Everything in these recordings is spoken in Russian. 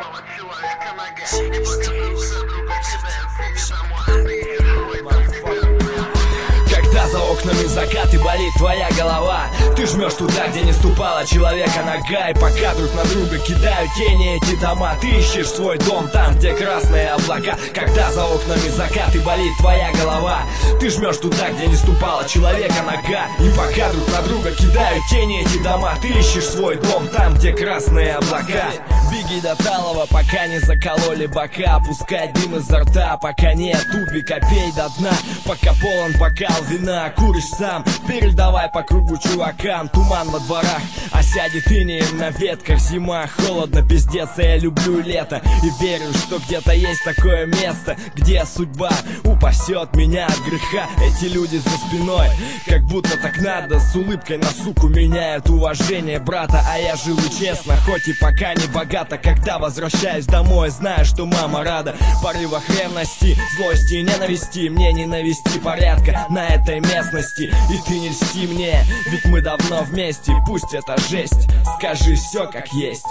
человека нога. И пока друг за друга кидают тени домой, а ты ешь свой дом. Когда за окнами закат и болит твоя голова, ты жмешь туда, где не ступала человека нога. И пока друг на друга кидают тени эти дома, ты ищешь свой дом там, где красные облака. Когда за окнами закат и болит твоя голова, ты жмешь туда, где не ступала человека нога. И пока друг на друга кидают тени эти дома, ты ищешь свой дом там, где красные облака. Беги до талого, пока не закололи бока. Пускай дым изо рта, пока нет тубика, пей до дна. Пока полон бокал вина, куришь сам, передавай по кругу чувакам. Туман во дворах, осядет инеем на ветках. Зима, холодно, пиздец, а я люблю лето. И верю, что где-то есть такое место, где судьба упасет меня от греха. Эти люди за спиной, как будто так надо. С улыбкой на суку меняют уважение брата. А я живу честно, хоть и пока не богато. Когда возвращаюсь домой, знаю, что мама рада. В порывах ревности, злости и ненависти мне не навести порядка на этой местности. И ты не льсти мне, ведь мы давно вместе. Пусть это жесть, скажи все как есть.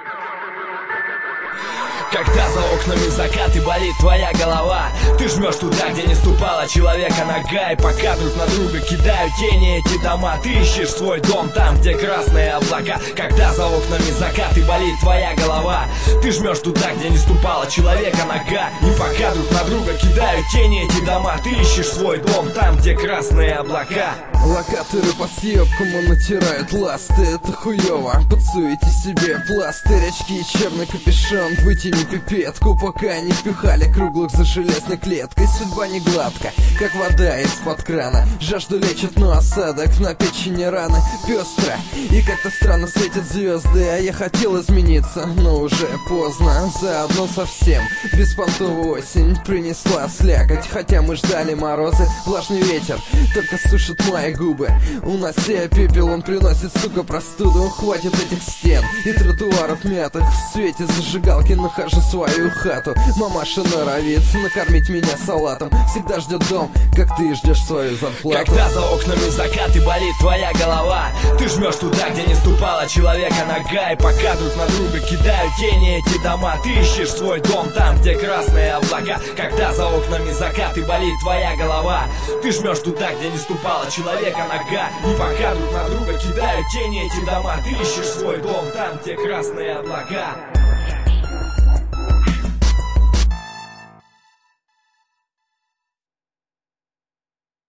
Когда за окнами закат и болит твоя голова, ты жмешь туда, где не ступала человека нога. И пока друг на друга кидают тени эти дома, ты ищешь свой дом там, где красные облака. Когда за окнами закат и болит твоя голова, ты жмешь туда, где не ступала человека нога. И пока друг на друга кидают тени эти дома, ты ищешь свой дом там, где красные облака. Локаторы по съебкам натирают ласты, это хуёво. Подсуете себе пластырь, очки и черный капюшон. Вытяни пипетку, пока не впихали круглых за железной клеткой. Судьба не гладка, как вода из-под крана. Жажду лечит, но осадок на печени раны. Пестро и как-то странно светят звезды. А я хотел измениться, но уже поздно. Заодно совсем беспонтовая осень принесла слякоть. Хотя мы ждали морозы, влажный ветер только сушит мои губы. Унося пепел, он приносит, сука, простуду. Хватит этих стен и тротуаров мятых. В свете зажигалки нахожу свою хату. Мамаша норовит накормить меня салатом. Всегда ждет дом, как ты ждешь свою зарплату. Когда за окнами закат и болит твоя голова, ты жмешь туда, где не ступала человека нога. И пока друг на друга кидают тени эти дома, ты ищешь свой дом там, где красные облака. Когда за окнами закат и болит твоя голова, ты жмешь туда, где не ступала человека нога. И пока друг на друга кидают тени эти дома, ты ищешь свой дом там, где красные облака.